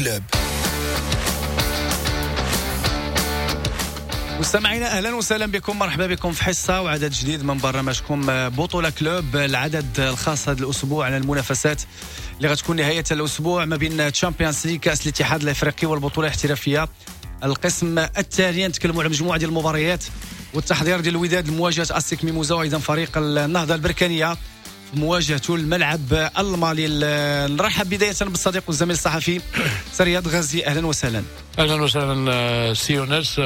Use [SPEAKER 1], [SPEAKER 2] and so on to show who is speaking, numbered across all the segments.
[SPEAKER 1] كلوب.
[SPEAKER 2] مستمعينا اهلا وسهلا بكم، مرحبا بكم في حصه وعدد جديد من برنامجكم بطوله كلوب، العدد الخاص هذا الاسبوع على المنافسات اللي غتكون نهايه الاسبوع ما بين تشامبيونز ليغ كاس الاتحاد الافريقي والبطوله الاحترافيه. القسم الثاني نتكلموا على مجموعه ديال المباريات والتحضير ديال الوداد لمواجهه أستيك ميموزا، وايضا فريق النهضه البركانيه في مواجهته الملعب المالي. نرحب بدايه بالصديق والزميل الصحفي سرياد غازي، اهلا وسهلا.
[SPEAKER 3] اهلا وسهلا سي يونس،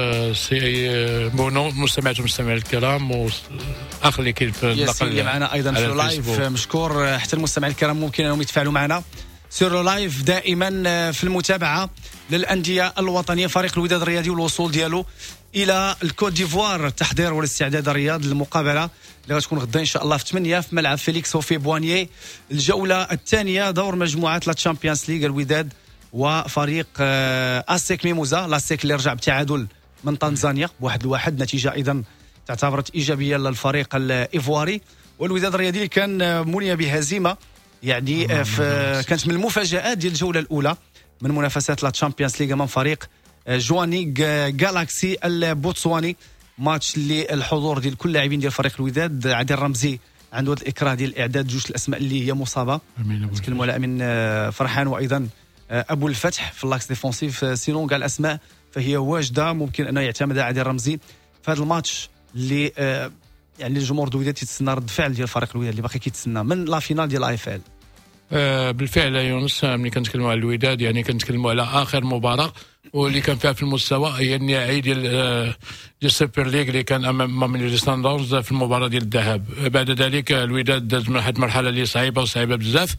[SPEAKER 3] سي بونو، مستمعي الكرام واخ اللي كاين في
[SPEAKER 2] النقل اللي معنا ايضا في اللايف مشكور. حتى المستمعين الكرام ممكن انهم يتفاعلوا معنا سير لايف دائما في المتابعه للانديه الوطنيه. فريق الوداد الرياضي والوصول ديالو الى الكوت ديفوار، التحضير والاستعداد الرياض للمقابله اللي غتكون غدا ان شاء الله في 8 في ملعب فيليكس هوفي بوانيي. الجوله الثانيه دور مجموعات لا تشامبيونز ليغ، الوداد وفريق أستيك ميموزا. لاستيك اللي رجع بتعادل من تنزانيا ب1-1، نتيجه ايضا تعتبرت ايجابيه للفريق الايفواري. والوداد الرياضي اللي كان مني بهزيمه، يعني كانت من المفاجآت ديال الجوله الاولى من منافسات لا تشامبيونز ليغ امام فريق جواني جالاكسي البوتسواني. ماتش اللي الحضور ديال كل اللاعبين ديال فريق الوداد. عادل رمزي عنده هذا الاكراه ديال اعداد جوج الاسماء اللي هي مصابه، نتكلموا على امين فرحان وايضا ابو الفتح في اللاكس ديفونسيف. سينون كاع الاسماء فهي واجده، ممكن انه يعتمد عادل رمزي في هذا الماتش اللي يعني الجمهور ديال الوداد تيتسنى رد فعل ديال فريق الوداد اللي باقي كيتسنى من لا فينال ديال اي اف ال.
[SPEAKER 3] بالفعل يونس، ملي كنتكلموا على الوداد يعني كنتكلموا على اخر مباراه واللي كان فيها في المستوى هي النهائي ديال السوبر ليغ اللي كان امام ماميلودي سانداونز في المباراه ديال الذهاب. بعد ذلك الوداد داز واحد المرحله اللي صعيبه بزاف،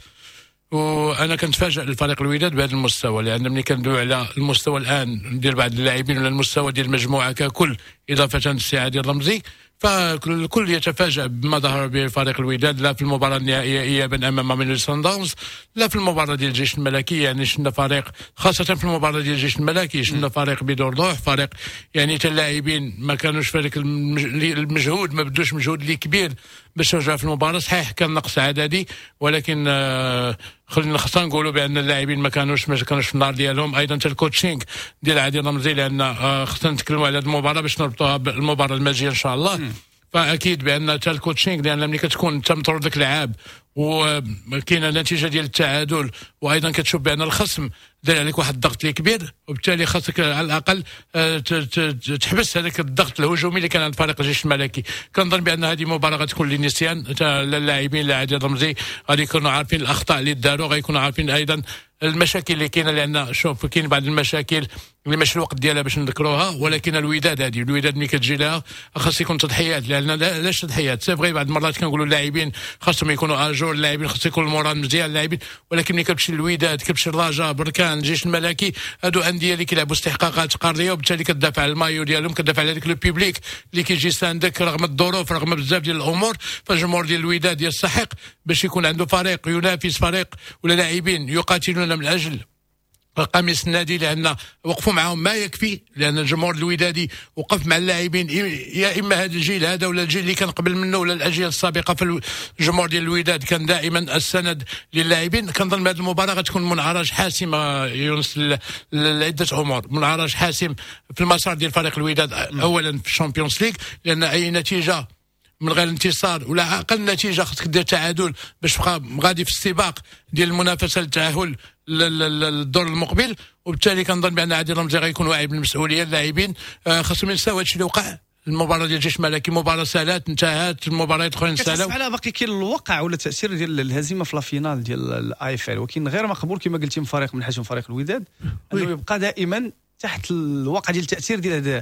[SPEAKER 3] وانا كنتفاجئ الفريق الوداد بهذا المستوى، لان ملي كندوي على المستوى الان ديال بعض اللاعبين ولا المستوى ديال المجموعه ككل اضافه للسعادة الرمزي، فالكل يتفاجأ بما ظهر به فريق الوداد لا في المباراة النهائية إيابا أمام ماميلودي سانداونز، لا في المباراة ديال الجيش الملكي. يعني شفنا فريق خاصة في المباراة ديال الجيش الملكي شفنا فريق بدون روح، فريق يعني حتى اللاعبين ما كانوش في هذاك المجهود، ما بدوش مجهود اللي كبير باش يرجع في المباراة. صحيح كان نقص عددي، ولكن خلينا نقولوا بان اللاعبين ما كانوش في النار ديالهم. ايضا حتى الكوتشينغ ديال عادل رمزي، لان خصنا نتكلموا على هذه المباراه باش نربطوها بالمباراه الماجيه ان شاء الله. فاكيد بان حتى الكوتشينغ، لان ملي كتكون انت مطرود لك لعاب وكاينه نتيجه ديال التعادل، وايضا كتشوف بان الخصم دار عليك واحد الضغط اللي كبير، وبالتالي خاصك على الاقل تحبس هذاك الضغط الهجومي اللي كان عند فريق الجيش الملكي. كنظن بان هذه مباراه غتكون للنسيان، اللاعبين لا عادل رمزي غادي يكونوا عارفين الاخطاء اللي داروا، غيكونوا عارفين ايضا المشاكل اللي كاينه، لان شوف كاين بعض المشاكل اللي ماشي الوقت ديالها باش نذكروها، ولكن الوداد ملي كتجي لها خاص يكون تضحيات. لان لاش تضحيات؟ سي فغي بعض المرات كنقولوا اللاعبين خاصهم يكونوا اجور، اللاعبين خاص يكون المورال مزيان اللاعبين، ولكن ملي كتمشي للوداد كتمشي الرجاء بركان الجيش الملكي، هادو انديه اللي كيلعبوا استحقاقات قاريه، وبالتالي كتدافع على المايو ديالهم، كتدافع على هذاك لو بيبليك اللي كيجي ساندك رغم الظروف رغم بزاف ديال الامور. فالجمهور ديال الوداد يستحق باش يكون عنده فريق ينافس، فريق ولا لاعبين يقاتلون من اجل قميص النادي، لان وقفوا معهم ما يكفي، لان الجمهور الودادي وقف مع اللاعبين، يا اما هذا الجيل هذا ولا الجيل اللي كان قبل منه ولا الاجيال السابقه. في الجمهور ديال الوداد كان دائما السند للاعبين. كنظن هذه المباراه غتكون منعرج حاسم يونس لعده امور، منعرج حاسم في المسار ديال فريق الوداد اولا في الشامبيونز ليغ، لان اي نتيجه من غير انتصار ولا اقل نتيجه خصك دير تعادل باش تبقى غادي في السباق ديال المنافسه للتاهل للدور المقبل. وبالتالي كنظن بان عادل رمزي غيكون واعي بالمسؤوليه. اللاعبين خاصهم ينساو هادشي اللي وقع. المباراه ديال الجيش الملكي مباراه سالات انتهت، المباريات الاخرين سالاو.
[SPEAKER 2] على باقي كاين الواقع ولا التاثير ديال الهزيمه في لا فينال ديال الاي اف ال، ولكن غير مقبول كما قلتي من فريق من حجم فريق الوداد انه يبقى دائما تحت الواقع ديال التاثير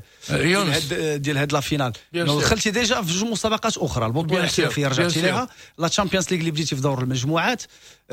[SPEAKER 2] ديال هاد لا فينال. دخلتي ديجا في جوج مسابقات اخرى، البطوله الاحترافيه رجعتي لها، لا تشامبيونز ليغ اللي بديتي في دور المجموعات.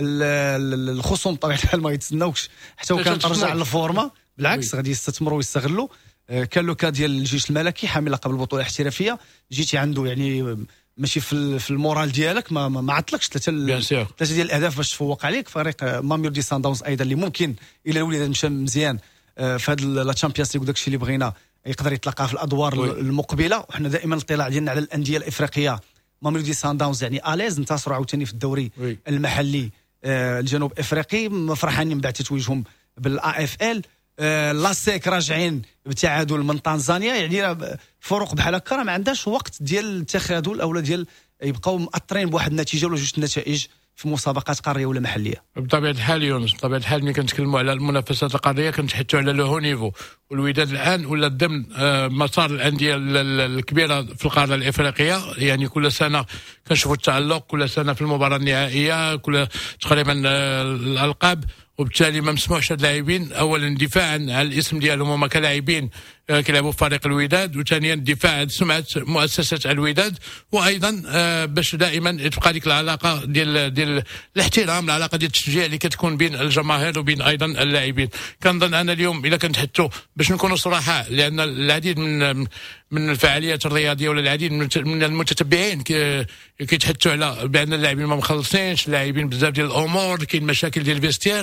[SPEAKER 2] الخصوم بطبيعه الحال ما يتسناوكش حتى وكان ترجع للفورما، بالعكس غادي يستثمروا ويستغلوا. كان لو كا ديال الجيش الملكي حامل لقب البطوله الاحترافيه، جيتي عنده يعني ماشي في المورال ديالك، ما عطلكش ثلاثه ديال الاهداف باش تفوق عليك. فريق ماميلودي سانداونز ايضا اللي ممكن الى الوليد مشى مزيان في هذا لا تشامبيونز ليغ وداكشي اللي بغينا يقدر يتلقى في الادوار المقبله. وحنا دائما الاطلاع ديالنا على الانديه الافريقيه، ماميلودي سانداونز يعني اليز انتصروا عاوتاني في الدوري المحلي الجنوب افريقي، فرحانين بعد تتويجهم بالا اف ال. لاسيك راجعين بتعادل من تنزانيا، يعني فروق بحال هكا راه ما عندهاش وقت ديال التخاذل اولا ديال يبقاو مأثرين بواحد النتيجه ولا جوج النتائج في مسابقات قاريه ولا محليه.
[SPEAKER 3] بطبيعه الحال يونس، بطبيعه الحال ملي كنتكلموا على المنافسات القاريه كنتحدثوا على لو هو نيفو، والوداد الان ولا ضمن مسار الانديه الكبيره في القاره الافريقيه. يعني كل سنه كنشوفوا التالق، كل سنه في المباراه النهائيه، كل تقريبا الالقاب. وبالتالي ما مسموحش هاد اللاعبين اولا دفاعا على الاسم ديالهم هما كلاعبين كيلعبوا في فريق الوداد، وثانيا الدفاع عن سمعه مؤسسه الوداد، وايضا باش دائما تبقى ديك العلاقه ديال الاحترام، العلاقه ديال التشجيع اللي كتكون بين الجماهير وبين ايضا اللاعبين. كنظن انا اليوم الا كنتحدثوا باش نكونوا صراحه، لان العديد من الفعاليات الرياضيه ولا العديد من المتتبعين كيتحدثوا على بان اللاعبين ما مخلصينش، اللاعبين بزاف ديال الامور، كاين مشاكل ديال الفيستير.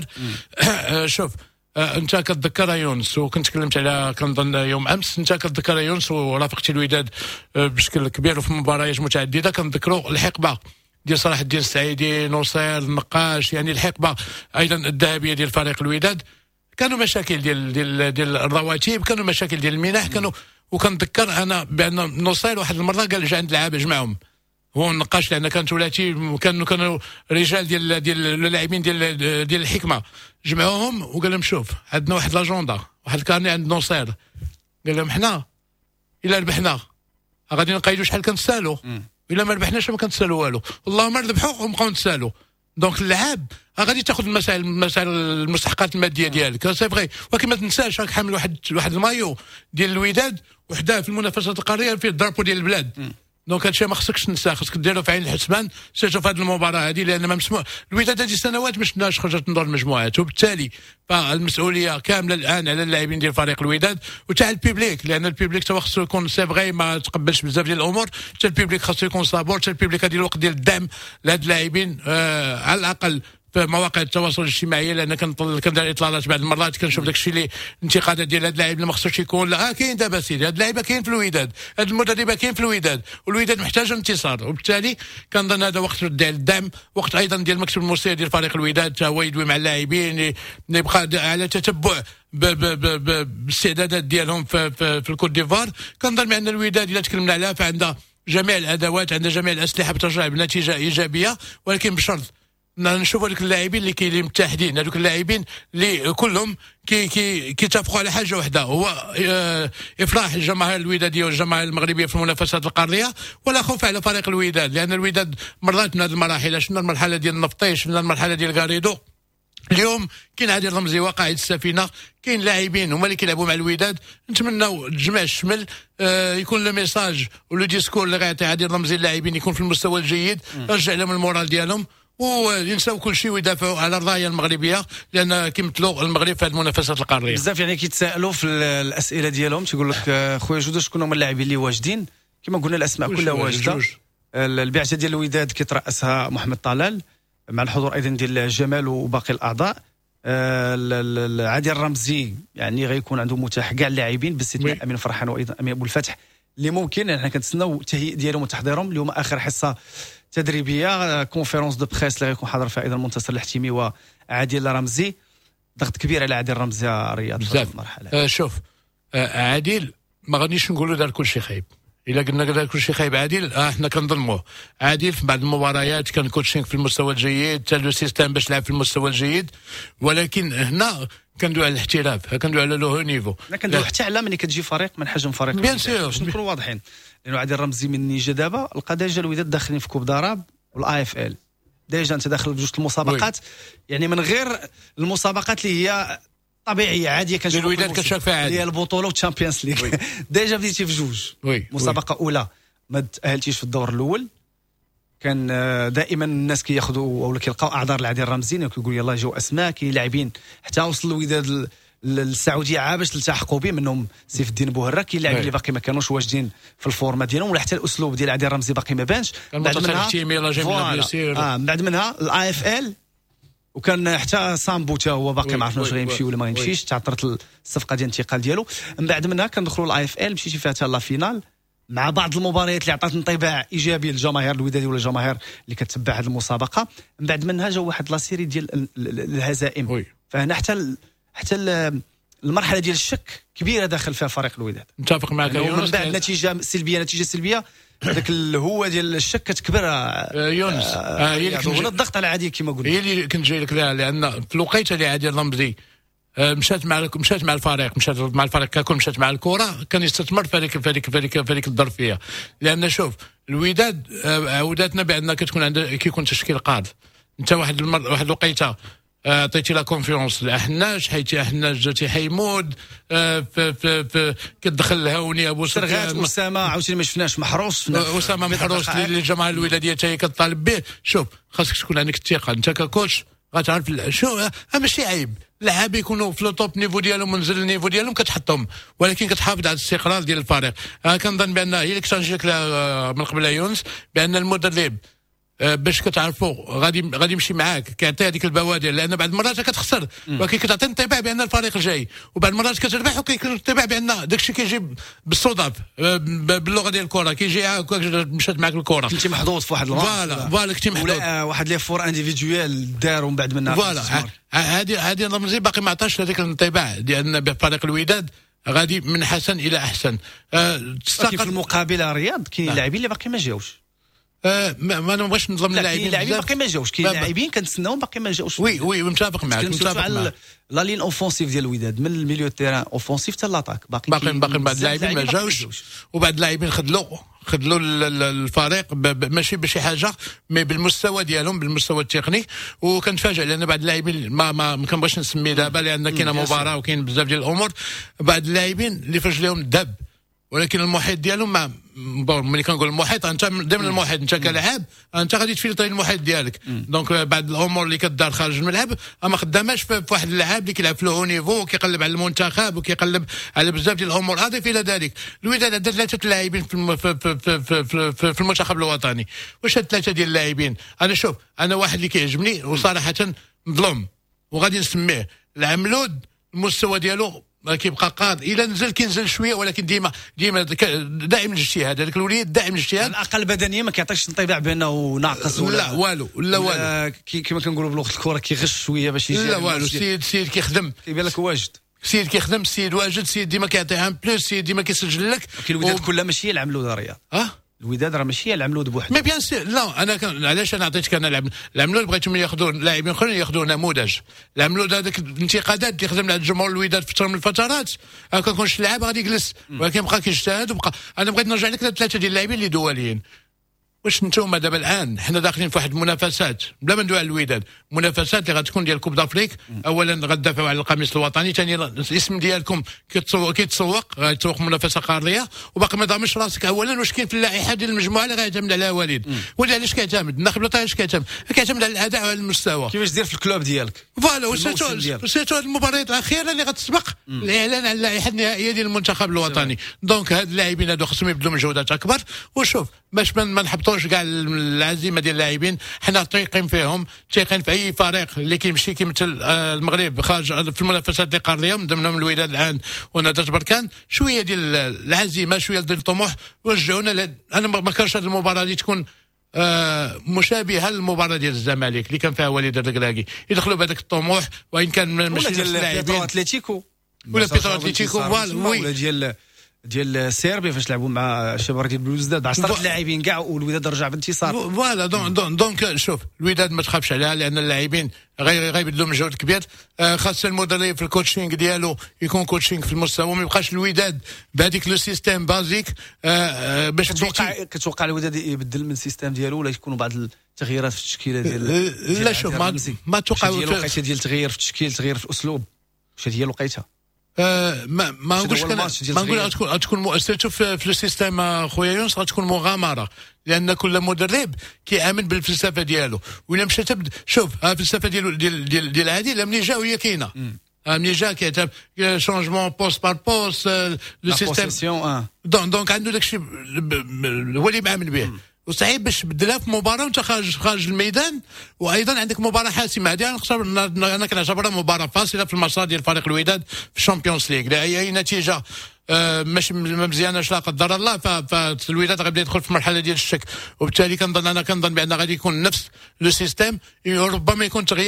[SPEAKER 3] شوف انت كتذكر يونس، وكنت تكلمت على كنظن يوم امس، انت كتذكر يونس ورافقتي الوداد بشكل كبير وفي مباريات متعدده. كنذكروا الحقبه ديال صلاح الدين السعيدي، نصير، النقاش، يعني الحقبه ايضا الذهبيه ديال فريق الوداد. كانوا مشاكل ديال الرواتب، كانوا مشاكل ديال المنح، كانوا. وكنذكر انا بان نصير واحد المره قال جا عند اللعابه جمعهم، هو النقاش، لان كانت ولاتي كانوا رجال ديال اللاعبين ديال الحكمه، جمعوهم وقال لهم شوف عندنا واحد لاجوندا، واحد الكارني عند نصير، قال لهم حنا الا ربحنا غادي نقيدوا شحال كنتسالوا، الا ما ربحناش ما كنتسالوا والو، اللهم ربحوا ونبقاو نتسالوا. دونك اللعاب غادي تاخذ المسائل المستحقات الماديه ديالك، سي فغي، ولكن ما تنساش راك حامل واحد المايو ديال الوداد وحده في المنافسات القاريه فيه الدرابو ديال البلاد. دونك هادشي ما خصكش تنساه، خصك ديرو في عين الحسبان، سيرتو في هذه المباراه هذه، لان ما مسموح. الوداد هذه السنوات ما شفناش خرجت من دور المجموعات، وبالتالي فالمسؤوليه كامله الان على اللاعبين ديال فريق الوداد وتاع البيبليك، لان البيبليك تا خصو يكون سي فغي ما تقبلش بزاف ديال الامور، حتى البيبليك خصو يكون صابور، حتى البيبليك هذه الوقت ديال الدعم لهاد اللاعبين على الاقل في مواقع التواصل الاجتماعي، لان كندير اطلالات بعض المرات كنشوف داكشي اللي انتقادات ديال هاد اللاعب اللي ما خصوش يكون. لا كاين دابا سيدي، هاد اللعيبه كاين في الوداد، هاد المدربه كاين في الوداد، والوداد محتاج انتصار. وبالتالي كنظن هذا وقت ديال الدعم، وقت ايضا ديال المكتب المسير ديال فريق الوداد تا هو يدوي مع اللاعبين، يبقى على تتبع بالاستعدادات ديالهم في الكوت ديفوار. كنظن بان الوداد الا تكلمنا عليها فعندها جميع الادوات، عندها جميع الاسلحه بترجع بنتيجه ايجابيه، ولكن بشرط نشوفوا هذوك اللاعبين اللي متحدين، هذوك اللاعبين اللي كلهم كيتفقوا على حاجه واحده، هو افراح الجماهير الوداديه والجماهير المغربيه في المنافسات القاريه، ولا خوف على فريق الوداد، لان الوداد مرات من هذه المراحل، شفنا المرحله ديال النفطي، شفنا المرحله ديال غاريدو. اليوم كاين عادل رمزي وقائد السفينه، كاين لاعبين هما اللي كيلعبوا مع الوداد. نتمناو تجمع الشمل، يكون لو ميساج ولو ديسكور اللي غيعطي عادل رمزي اللاعبين يكون في المستوى الجيد، يرجع لهم المورال ديالهم، وينساو كل شيء ويدافعوا على الرايه المغربيه، لان كيمثلوا المغرب في هذه المنافسات القاريه.
[SPEAKER 2] بزاف يعني كيتسائلوا في الاسئله ديالهم، تيقول لك خويا جوده شكون هما اللاعبين اللي واجدين؟ كما قلنا الاسماء كلها واجده. البعثه ديال الوداد كيترأسها محمد طلال مع الحضور ايضا ديال جمال وباقي الاعضاء. عادل رمزي يعني غيكون عنده متاح كاع اللاعبين باستثناء امين فرحان وايضا امين ابو الفتح، اللي ممكن احنا كنتسناو التهيئ ديالهم وتحضيرهم. اليوم اخر حصه تدريبيه، كونفيرونس دو بريس اللي غيكون حاضر فيها ايضا المنتصر الحتيمي وعادل رمزي. ضغط كبير على عادل رمزي رياض في هذه المرحله.
[SPEAKER 3] شوف عادل ما غاديش نقولوا دار كل شيء خايب، الا قلنا دار كل شيء خايب عادل احنا كنظلموه. عادل في بعض المباريات كان كوتشينغ في المستوى الجيد، حتى لو سيستم باش لعب في المستوى الجيد، ولكن هنا كندوي على الاحتراف، كندوي على لو نيفو،
[SPEAKER 2] كندوي حتى على ملي كتجي فريق من حجم فريق
[SPEAKER 3] بيان سور
[SPEAKER 2] باش نكونوا واضحين. لانه عادل رمزي من جا دابا لقى ديجا الوداد داخلين في كوب داراب والاي اف ال، ديجا انت داخل بجوج المسابقات، يعني من غير المسابقات اللي هي طبيعيه عاديه كنشوف
[SPEAKER 3] الوداد كتشارك فيها عادي،
[SPEAKER 2] اللي هي البطوله والتشامبيونز ليغ. ديجا بديتي في جوج مسابقه اولى ما تاهلتيش في الدور الاول. كان دائما الناس كياخذوا ولا كيلقاو اعذار لعادل رمزي، كيقول يلاه جاو اسماء كاين لاعبين حتى وصل الوداد للسعوديه عا باش تلتحقوا به، منهم سيف الدين بوهره. كاين لاعبين اللي باقي ما كانوش واجدين في الفورما ديالهم، ولا حتى الاسلوب ديال عادل رمزي باقي ما بانش.
[SPEAKER 3] بعد
[SPEAKER 2] منها الاي اف ال، وكان حتى سامبو تا هو باقي ما عرفناش غيمشي ولا ما يمشيش، تعثرت الصفقه ديال الانتقال ديالو. من بعد منها كندخلوا الاي اف ال، مشيتي فيها حتى لا فينال مع بعض المباريات اللي عطات انطباع ايجابي للجماهير الوداديه ولا الجماهير اللي كتتبع هذه المسابقه. من بعد منها جا واحد لا سيري ديال الهزائم، فهنا حتى المرحله ديال الشك كبيره داخل فيها فريق الوداد.
[SPEAKER 3] متفق معك
[SPEAKER 2] يونس. من بعد نتيجه سلبيه هذاك الهوه ديال الشك كتكبر
[SPEAKER 3] يونس.
[SPEAKER 2] هي الضغط على عادي كما قلنا.
[SPEAKER 3] هي اللي كنت جاي لك لها، لان في الوقيته اللي عادي رمزي مشات مع الفريق، ككل، مشات مع الكره، كان يستثمر في هذيك الظرفيه. لان شوف الوداد عوداتنا بان كيكون تشكيل قاد. انت واحد الوقيته عطيتي لا كونفيونس لاحناش، حيتي احناش جاتي حيمود كتدخل الهوني ابو
[SPEAKER 2] سرغات اسامه عاوتاني ما شفناش محروس
[SPEAKER 3] اللي الجماعه الوداديه حتى هي كطالب به. شوف خاصك تكون عندك الثقه انت ككوتش، غتعرف شو ماشي عيب لاعب يكونوا في لو توب نيفو ديالهم ونزل النيفو ديالهم كتحطهم، ولكن كتحافظ على الاستقرار ديال الفريق. كنظن بان هي اللي كنت لك من قبل يونس، بان المدرب باش كتعرفوا غادي يمشي معاك، كيعطي هذيك البوادر، لان بعض المرات كتخسر ولكن كتعطي انطباع بان الفريق جاي، وبعض المرات كتربح وكيكون انطباع بان داكشي كيجي بالصدف باللغه ديال الكره، كيجي هكاك مشات معاك الكره
[SPEAKER 2] كنتي محظوظ في واحد الماتش.
[SPEAKER 3] فوالا كنتي محظوظ،
[SPEAKER 2] ولا واحد لي فور انديفيدويل داروا من بعد منها.
[SPEAKER 3] فوالا هذه رمزي باقي ما عطاش هذاك الانطباع ديال فريق الوداد غادي من حسن الى احسن.
[SPEAKER 2] في المقابل رياض كاين لاعبين اللي باقي ما جاوش.
[SPEAKER 3] ما نبغيش نظلم اللاعبين
[SPEAKER 2] باقي ما جاوش، كاين لاعبين كنتسناوهم باقي ما جاوش.
[SPEAKER 3] وي متفق معك.
[SPEAKER 2] لا لين اوفونسيف ديال الوداد من الميليو تيران اوفونسيف حتى لاطاك باقي بعض اللاعبين
[SPEAKER 3] ما جاوش، وبعض اللاعبين خدلوا الفريق ماشي بشي حاجه مي بالمستوى ديالهم، بالمستوى التقني. وكنتفاجئ لان بعض اللاعبين ما كنبغيش نسمي دابا لان كاينه مباراه وكاين بزاف ديال الامور، بعض اللاعبين اللي في رجليهم الدب، ولكن المحيط ديالهم ملي كنقول المحيط انت ضمن المحيط، انت كلاعب انت غادي تفلتري المحيط ديالك. دونك بعض الامور اللي كدار خارج الملعب ما خداماش في واحد اللاعب اللي كيلعب في لو نيفو وكيقلب على المنتخب وكيقلب على بزاف ديال الامور. اضيف الى ذلك الوداد عندها 3 لاعبين في المنتخب الوطني. واش هاد 3 ديال اللاعبين؟ انا واحد اللي كيعجبني وصراحه مظلوم وغادي نسميه العملود، المستوى ديالو كيبقى قاد، الى نزل كينزل شويه، ولكن ديما دائم الاجتهاد. هذاك الوليد دائم الاجتهاد.
[SPEAKER 2] على الاقل بدنيا ما كيعطيش انطباع بانه ناقص
[SPEAKER 3] لا والو
[SPEAKER 2] كما كنقولوا بلغه الكره كيغش شويه باش يجي.
[SPEAKER 3] لا والو، السيد كيخدم،
[SPEAKER 2] كيبان لك واجد.
[SPEAKER 3] السيد كيخدم، السيد واجد، السيد ديما كيعطي ان بلوس، السيد ديما كيسجل لك.
[SPEAKER 2] الوداد كلها ماشي هي العملود رياض. الوداد راه ماشي العملود بوحده.
[SPEAKER 3] مي بيان سي لا، انا علاش انا عطيتك انا العملود بغيتهم ياخذوا لاعبين اخرين ياخذوا نموذج. العملود هذاك الانتقادات اللي خدم على الجمهور الوداد في فتره من الفترات كنكونش لاعب غادي يجلس، ولكن بقى كيجتهد وبقى. انا بغيت نرجع لك 3 ديال اللاعبين اللي دوليين. واش نتوما دابا الان حنا داخلين في واحد المنافسات بلا ما ندوي على الوداد، منافسات اللي غتكون ديال كوب دافريك. اولا غتدافعوا على القميص الوطني، ثانيا الاسم ديالكم كيتسوق منافسه قاريه، وباقي ما ضامنش راسك. اولا واش كاين في اللائحه ديال المجموعه اللي غيعتمد عليها وليد؟ ولا علاش كيعتمد الناخب الوطني؟ علاش كيعتمد على الاداء وعلى المستوى.
[SPEAKER 2] كيفاش دير في الكلوب ديالك؟
[SPEAKER 3] فوالا. وسيتو المباريات الاخيره اللي غتسبق الاعلان على اللائحه النهائيه ديال المنتخب الوطني. دونك هاد اللاعبين هادو خصهم يبذلوا مجهودات اكبر. وشوف باش ما نحبطوش كاع العزيمه ديال اللاعبين، حنا ثقين فيهم، ثقين في اي فريق اللي كيمشي كيمثل المغرب خارج في المنافسات القاريه، من ضمنهم الوداد الان ونهضه بركان. شويه ديال العزيمه، شويه ديال الطموح، وجهونا. انا ما كرهتش هذه المباراه اللي تكون مشابهه للمباراه ديال الزمالك اللي كان فيها وليد الركراكي، يدخلوا بهذاك الطموح وان كان ماشي
[SPEAKER 2] ديال بيترو اتليتيكو ولا ديال السيربي فاش لعبوا مع شباب ديال الوداد 10 لاعبين كاع، والوداد رجع بانتصار.
[SPEAKER 3] فوالا. دونك شوف الوداد ما تخافش عليها، لان اللاعبين غيبذلوا مجهود كبير. خاص المدرب في الكوتشينغ ديالو يكون كوتشينغ في المستوى، ما يبقاش الوداد بهذيك لو سيستيم بازيك. باش
[SPEAKER 2] كتوقع الوداد يبدل من السيستيم ديالو ولا يكونوا بعض التغييرات في التشكيله ديال
[SPEAKER 3] لا شوف ما توقع
[SPEAKER 2] الوقيته ديال التغيير في التشكيل، تغيير في الاسلوب. واش هي الوقيته؟
[SPEAKER 3] ما نقولش غتكون مؤثرته في السيستم خويا يونس، غتكون مغامره، لان كل مدرب كيامن بالفلسفه ديالو. ولا مشات شوف الفلسفه ديال عادل ملي جا وهي كاينه، ملي جا كيعتمد شونجمون بوست بار بوست لو سيستيم. دونك عنده داكشي هو اللي مامن به، وصعيب باش تبدلها في مباراه وانت خارج الميدان. وايضا عندك مباراه حاسمه. هذه انا كنعتبرها مباراه فاصله في المسار ديال فريق الوداد في الشامبيونز ليغ. اي نتيجه ماشي مزيانه لا قدر الله، فالوداد غيبدا يدخل في مرحله ديال الشك، وبالتالي كنظن بان غادي يكون نفس لو سيستيم. ربما يكون تغيير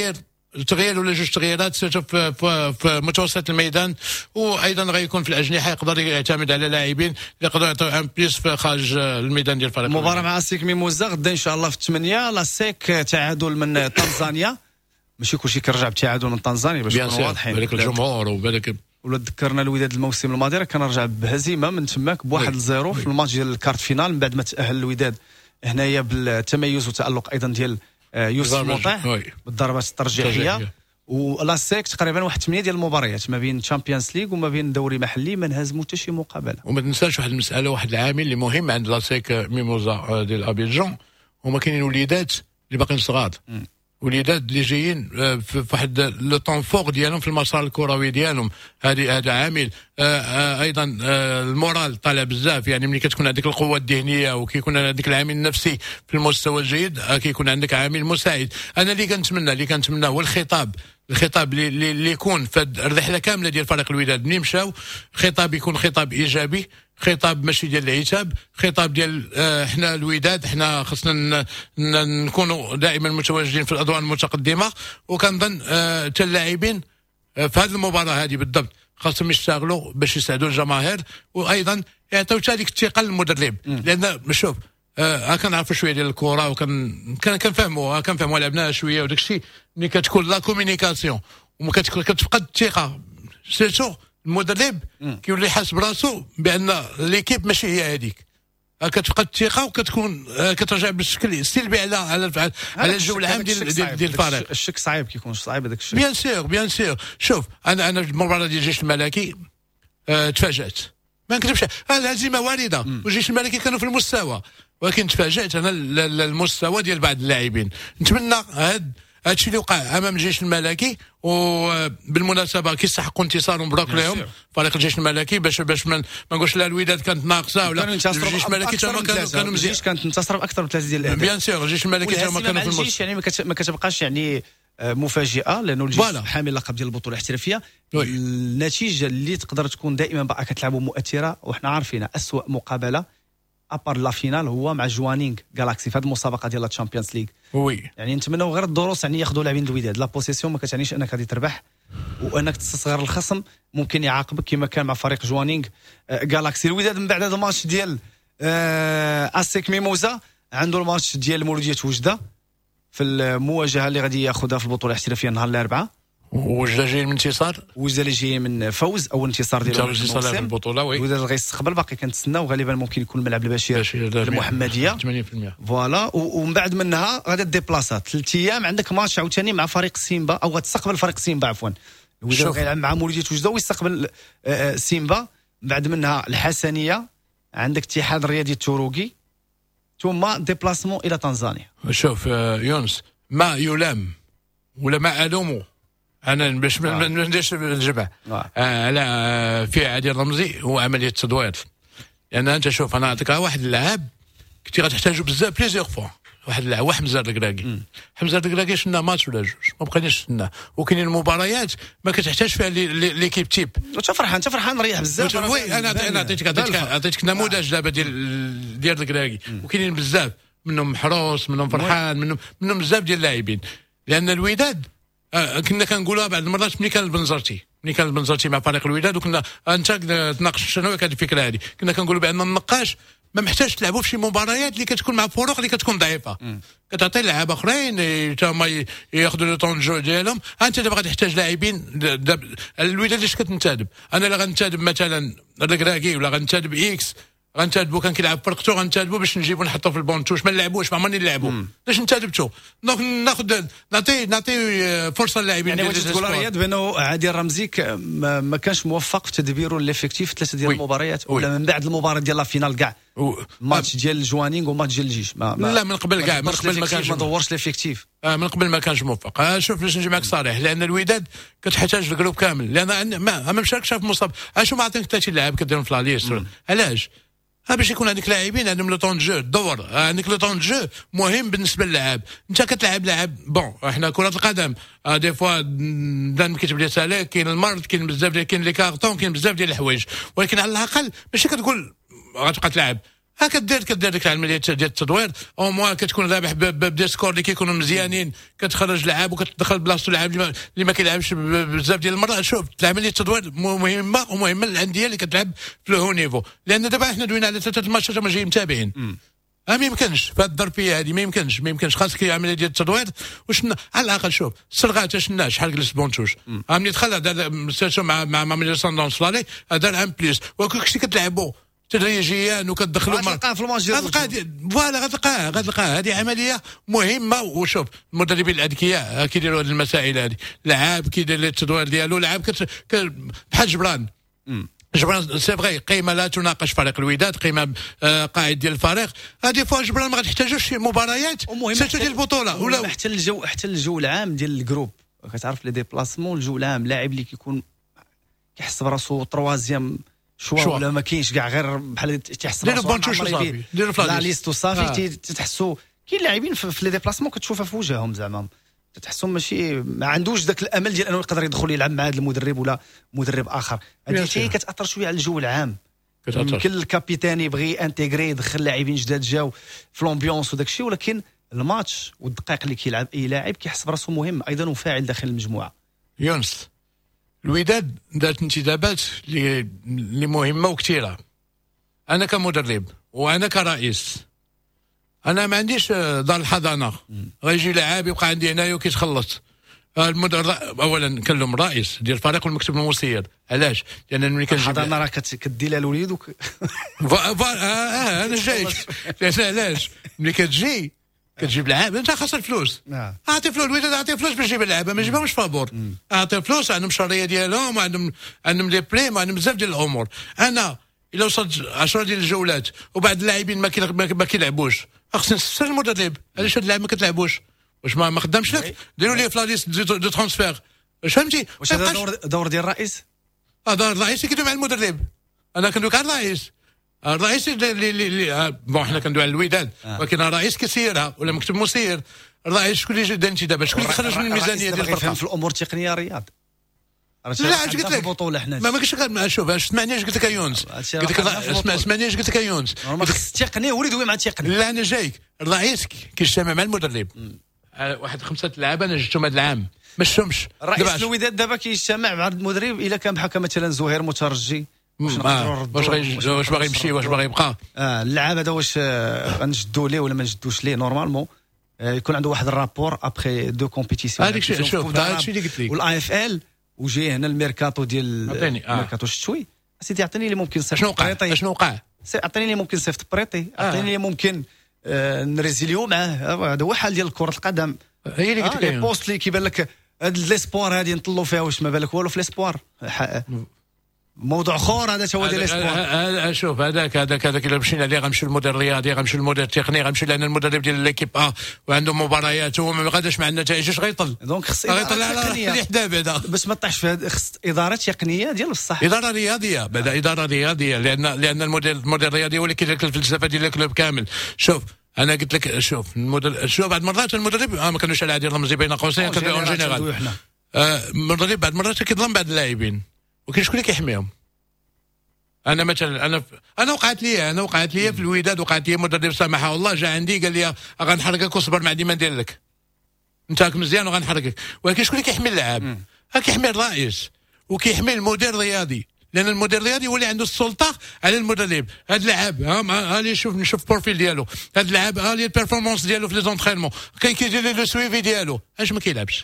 [SPEAKER 3] تغيير ولا جوج تغييرات في متوسط الميدان، وايضا غيكون في الاجنحه يقدر يعتمد على لاعبين يقدروا يعطيو ان بليس في خارج الميدان ديال الفريق.
[SPEAKER 2] مباراه مع سيك ميموزا غدا ان شاء الله في 8. لا سيك تعادل من تنزانيا، ماشي كلشي كيرجع بالتعادل من تنزانيا باش نكونوا واضحين.
[SPEAKER 3] بالك الجمهور وبالك
[SPEAKER 2] ولا تذكرنا الوداد الموسم الماضي راه كان رجع بهزيمه من تماك ب1-0 في الماتش ديال الكارت فينال من بعد ما تاهل الوداد هنايا بالتميز وتالق ايضا ديال يوسف مطيع بالضربات الترجيحيه. ولا سيك تقريبا واحد 8 ديال المباريات ما بين تشامبيونز ليغ وما بين دوري محلي ما انهزموا حتى شي مقابله.
[SPEAKER 3] وما تنساش واحد المساله، واحد العامل اللي مهم عند لا سيك ميموزا ديال ابيجان، هما كاينين وليدات اللي باقيين صغار، وليدات اللي جايين في واحد لو طون فور ديالهم في المسار الكروي ديالهم. هذا عامل ايضا المورال طالع بزاف، يعني ملي كتكون عندك القوه الذهنيه وكيكون عندك العامل النفسي في المستوى الجيد كيكون عندك عامل مساعد. انا اللي كنتمنى هو الخطاب اللي يكون في الرحله كامله ديال فريق الوداد ملي مشاو، خطاب يكون خطاب ايجابي، خطاب ماشي ديال العتاب، خطاب ديال احنا الوداد حنا خصنا نكونوا دائما متواجدين في الادوار المتقدمه. وكنظن حتى اللاعبين في هذه المباراه هذه بالضبط خاصهم يشتغلوا باش يساعدوا الجماهير، وايضا يعطيو هذيك الثقه للمدرب. لان شوف كنعرفوا شويه ديال الكره كنفهموا لعبناها شويه، وداك الشيء ملي كتكون لا كومونيكاسيون وما كتفقد الثقه سيرتو المدرب كيولي حاس براسو بان ليكيب ماشي هي هذيك، كتفقد الثقه وكتكون كترجع بالشكل السلبي على الجو العام ديال الفريق.
[SPEAKER 2] الشك صعيب، كيكون صعيب هذاك الشيء.
[SPEAKER 3] بيان سير. شوف انا المباراه ديال الجيش الملكي تفاجات، ما نكذبش، الهزيمه وارده والجيش الملكي كانوا في المستوى، ولكن تفاجات انا المستوى ديال بعض اللاعبين. نتمنى هادشي اللي وقع امام الجيش الملكي، وبالمناسبه كيستحقوا انتصار مبروك لهم فريق الجيش الملكي، باش ما نقولش لا الوداد كانت ناقصه ولا الجيش الملكي كانوا مزيان.
[SPEAKER 2] الجيش كانت تنتصر باكثر من 3 ديال الاهداف.
[SPEAKER 3] بيان سير الجيش الملكي كانوا في
[SPEAKER 2] الجيش، يعني ما كتبقاش يعني مفاجئه، لانه الجيش حامل لقب ديال البطوله الاحترافيه. النتيجه اللي تقدر تكون دائما باقا كتلعبوا مؤثره، وحنا عارفينها اسوء مقابله ابار لا فينال هو مع جوانينغ جالاكسي في هذه المسابقه ديال الشامبيونز ليغ. يعني نتمناو غير الدروس، يعني ياخذوا لاعبين الوداد لا بوسيسيون ما كتعنيش انك غادي تربح وانك تستصغر الخصم، ممكن يعاقبك كما كان مع فريق جوانينغ جالاكسي. الوداد من بعد هذا الماتش ديال اسيك ميموزا عنده الماتش ديال مولوديه وجده في المواجهه اللي غادي ياخذها في البطوله الاحترافيه نهار الاربعاء.
[SPEAKER 3] وجده جاي من انتصار،
[SPEAKER 2] وجده اللي جاي من فوز او انتصار ديالو
[SPEAKER 3] في البطوله.
[SPEAKER 2] وجده غيستقبل باقي كنتسناو غالبا ممكن يكون الملعب البشير المحمديه
[SPEAKER 3] 80%.
[SPEAKER 2] فوالا. ومن بعد منها غادي ديبلاصات 3 ايام عندك ماتش عاوتاني مع فريق سيمبا، او غتستقبل فريق سيمبا عفوا. الوداد غيلعب مع مولوديه وجده ويستقبل سيمبا. من بعد منها الحسنيه عندك اتحاد الرياضي التوروكي، ثم ديبلاسمون الى تنزانيا.
[SPEAKER 3] شوف يونس، ما يلام ولا ما الومه انا باش ما نديرش الجمع على في عادل رمزي هو عمليه تدوير. لان انت شوف انا نعطيك واحد اللاعب كنتي غتحتاجو بزاف بليزيغ فوا، واحد اللاعب هو حمزه الركراكي. حمزه الركراكي شفنا ماتش ولا جوج ما بقيناش شفنا، وكاينين المباريات ما كتحتاج فيها ليكيب تيب.
[SPEAKER 2] انت فرحان ريح بزاف.
[SPEAKER 3] وي انا عطيتك نموذج دابا ديال الركراكي، وكاينين بزاف منهم محروس، منهم فرحان، منهم بزاف ديال اللاعبين. لان الوداد كنا كنقولوها بعض المرات ملي كان البنزرتي مع فريق الوداد، وكنا انت تناقش شنو كانت الفكره هذه، كنا كنقولوا بان النقاش ما محتاج تلعبوا في شي مباريات اللي كتكون مع فروق اللي كتكون ضعيفه، كتعطي لعاب اخرين تما ياخذوا لو طون جو ديالهم. انت دابا غتحتاج لاعبين الوداد اش كتنتدب. انا لا غنتدب مثلا الركراكي ولا غنتدب اكس، غنتادبو كان كيلعب فرقتو غنتادبو باش نجيبو نحطو في البونتوش، ما نلعبوش ما عمرني نلعبو باش نتادبتو. دونك نعطي فرصه للاعبين.
[SPEAKER 2] يعني واش تقول رياض بانه عادل رمزي ما كانش موفق في تدبيره ليفيكتيف 3 ديال المباريات، ولا من بعد المباراه ديال لا فينال كاع ماتش ديال جوانينغ وماتش ديال الجيش
[SPEAKER 3] لا من قبل كاع
[SPEAKER 2] ما كانش ما دورش ليفيكتيف
[SPEAKER 3] من قبل ما كانش موفق. شوف باش نجي معك صريح، لان الوداد كتحتاج الجروب كامل، لان ما مشاركش في مصاب. اشو ما عطيك 30 لاعب كديرهم في لا ليست علاش؟ باش يكون عندك لاعبين عندهم لو طون جو الدور، عندك لو طون جو مهم بالنسبه للاعب. انت كتلعب لاعب بون، احنا كره القدم دي فوا دان كيتب لي سالي، كاين المرض، كاين بزاف كاين لي كارطون، كاين بزاف ديال الحوايج، ولكن على الاقل ماشي كتقول غتبقى تلعب. كدير ديك العمليه ديال التدوير او موا كتكون رابح بدي سكور اللي كيكونوا مزيانين، كتخرج لعاب وكتدخل بلاصتو لعاب اللي ما كيلعبش بزاف ديال المرات. شوف العمليه التدوير مهمه للانديه اللي كتلعب في الهو نيفو، لان دابا حنا دوينا على 3 ماتشات هما جايين متابعين. ما يمكنش في هذه الظرفيه هذه، ما يمكنش خاصك عمليه ديال التدوير. واش على الاقل شوف السرغات شنا شحال جلس بونتوش ملي دخل هذا مع ميليسون صلالي هذا الان بليس وكلشي كتلعبوا تدريجيا وكتدخلوا
[SPEAKER 2] غتلقاه في الماتش
[SPEAKER 3] غتلقاه هذه عمليه مهمه. وشوف المدربين الاذكياء كيديروا هذه المسائل هذه. لعاب كيدير التدوير ديالو، لعاب بحال جبران سي فغي قيمه لا تناقش فريق الوداد، قيمه قائد ديال الفريق. هذه فوا جبران ما غتحتاجوش شي مباريات سيرتو ديال البطوله ولا
[SPEAKER 2] حتى الجو العام ديال الجروب. كتعرف لي ديبلاسمون الجو العام، لاعب اللي كيكون كيحس براسو تروازيام شوا ولا ما كاينش كاع غير بحال تيحس براسو لا ليست وصافي تتحسوا. كاين لاعبين في لي ديبلاسمون كتشوفها في وجههم زعما تتحسهم ماشي ما عندوش ذاك الامل ديال انه يقدر يدخل يلعب مع هذا المدرب ولا مدرب اخر. هذه حتى كتاثر شويه على الجو العام. يمكن الكابيتان يبغي انتيغري يدخل لاعبين جداد جاو في لومبيونس وداك الشيء، ولكن الماتش والدقائق اللي كيلعب اي لاعب كيحس براسو مهم ايضا وفاعل داخل المجموعه.
[SPEAKER 3] يونس الوداد دارت انتدابات اللي مهمه وكثيره. انا كمدرب وانا كرئيس انا ما عنديش دار الحضانه غيجي لاعب يبقى عندي هنايا وكيتخلص. اولا نكلم الرئيس ديال الفريق والمكتب المسير. علاش؟ لان ملي كنجيب
[SPEAKER 2] الحضانه راه كدي لها الوليد
[SPEAKER 3] انا جايك علاش ملي كتجيب لعاب انت خاص الفلوس. اعطي فلوس الوداد، اعطي فلوس باش تجيب اللعابه، ما تجيبهمش فابور. اعطي فلوس، عندهم شريه ديالهم وعندهم لي بريم وعندهم بزاف ديال الامور. انا الا وصلت 10 ديال الجولات وبعد اللاعبين ما كيلعبوش خصني نسال المدرب علاش هاد اللاعب ما كتلعبوش، واش ما خدامش لك؟ ديروا لي في لا ليست دو ترانسفير. فهمتي؟
[SPEAKER 2] واش هذا دور ديال الرئيس؟
[SPEAKER 3] دور الرئيس كيدوي مع المدرب. انا كندوي على الرئيس اللي بون حنا كندوي على الوداد، ولكن الرئيس كيسيرها ولا مكتب مسير. الرئيس شكون اللي جا انت دابا؟ شكون اللي خرج من الميزانيه ديال الفرقه
[SPEAKER 2] في الامور التقنيه رياض؟
[SPEAKER 3] لا قلت لك البطوله حنا ما كاينش شوف اسمعني اش قلت لك يا يونس. قلت لك اسمعني اش قلت لك يا يونس.
[SPEAKER 2] التقنيه هو اللي يدوي مع التقنيه.
[SPEAKER 3] لا انا جايك الرئيس كيجتمع مع المدرب. واحد 5 لعابه انا جبتهم هذا العام ما شفتهمش.
[SPEAKER 2] رئيس الوداد دابا كيجتمع مع المدرب الا كان بحال مثلا زهير مترجي واش
[SPEAKER 3] باغي يمشي واش باغي يبقى.
[SPEAKER 2] اللاعب هذا واش غنجدوا ليه ولا ما نجدوش ليه؟ نورمالمون يكون عنده واحد الرابور ابخي 2 كومبيتيسيون.
[SPEAKER 3] هذاك الشيء شوف هذا الشيء اللي قلت لك.
[SPEAKER 2] والاي اف ال وجاي هنا الميركاتو ديال الميركاتو الشتوي. سيدي اعطيني اللي ممكن صيفط بريطي.
[SPEAKER 3] شنو وقع؟
[SPEAKER 2] اعطيني اللي ممكن صيفط بريطي. اعطيني اللي ممكن نريزيليو معاه. هذا هو حال ديال كرة القدم.
[SPEAKER 3] هي اللي قلت لك
[SPEAKER 2] لي بوست اللي كيبان لك هاد ليسبوار هادي نطلوا فيها واش ما بالك والو في ليسبوار. موضوع اخر هذا هو ديال ليسبوار.
[SPEAKER 3] شوف هذاك الا مشينا عليه غنمشي المدير الرياضي، غنمشي المدير التقني، غنمشي لان المدرب ديال ليكيب وعنده مباريات هو ما غاداش مع النتائج اش غيطل.
[SPEAKER 2] دونك خص
[SPEAKER 3] اداره تقنيه حدا بعدا
[SPEAKER 2] باش ما طيحش في خص اداره تقنيه ديال الصح.
[SPEAKER 3] اداره رياضيه بعدا اداره رياضيه لان المدير الرياضي هو اللي كيدير الفلسفه ديال الكلوب كامل. شوف انا قلت لك شوف بعد مرات المدرب ما كانوش على هذه رمزي بين قوسين كنقول اون جينيرال. المدرب بعد مرات كيظلم بعض اللاعبين وكاين شكون اللي كيحميهم. انا مثلا انا وقعت لي في الوداد، وقعت لي مدرب سامحه الله جا عندي قال لي غنحرقك وصبر مع ديما ندير لك انت مزيان وغنحرقك. ولكن شكون اللي كيحمي اللاعب؟ كيحمي الرئيس وكيحمي المدير الرياضي، لان المدير الرياضي هو اللي عنده السلطه على المدرب. هذا اللاعب ها لي نشوف البروفيل ديالو، هذا اللاعب ها لي البيرفورمانس ديالو في لي زونطرينمون، كيدير لي لو سويفي ديالو اش ما كيلعبش.